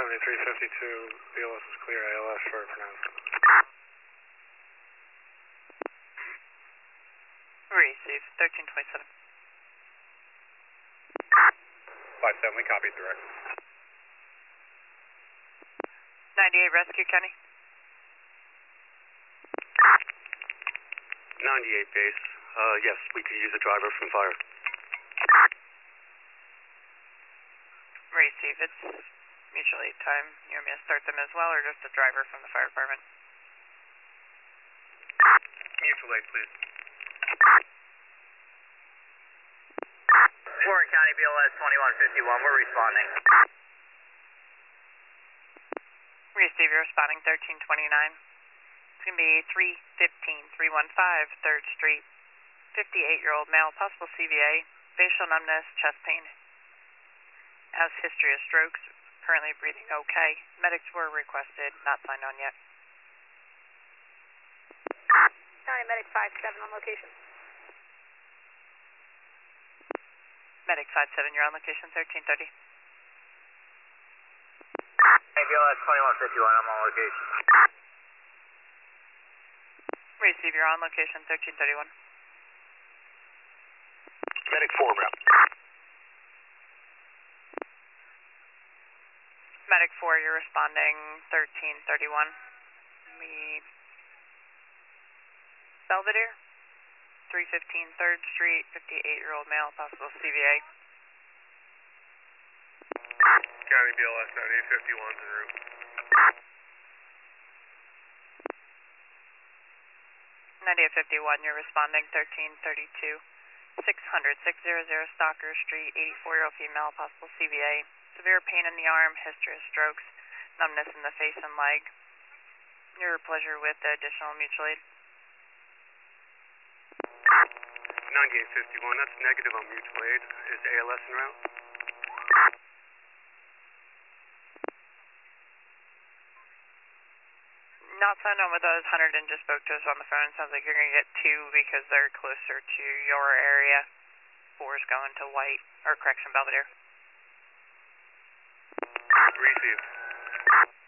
7352, BLS is clear, ALS for pronouncement. Receive, 1327. 57, we copy direct. 98 Rescue County. 98 base. Yes, we could use a driver from fire. Receive, it's mutual aid time. You want me to start them as well, or just a driver from the fire department? Mutual aid, please. Warren County BLS 2151, we're responding. Receive, you're responding 1329. It's going to be 315-315 3rd Street. 58-year-old male, possible CVA, facial numbness, chest pain. Has history of strokes, currently breathing okay. Medics were requested, not signed on yet. County Medic 57 on location. Medic 57, you're on location 1330. BLS 2151, I'm on location. Receive, you're on location 1331. Medic 4 route. Medic 4, you're responding 1331. We Belvedere, 315 3rd Street, 58-year-old male, possible CVA. County BLS 9851 en route. 9851, you're responding 1332. 600 Stalker Street, 84-year-old female, possible CVA. Severe pain in the arm, history of strokes, numbness in the face and leg. Your pleasure with the additional mutual aid. 9851, that's negative on mutual aid. Is ALS en route? Not signed on with us. Hunterdon just spoke to us on the phone. Sounds like you're going to get 2 because they're closer to your area. 4's going to White, or correction, Belvedere. Received.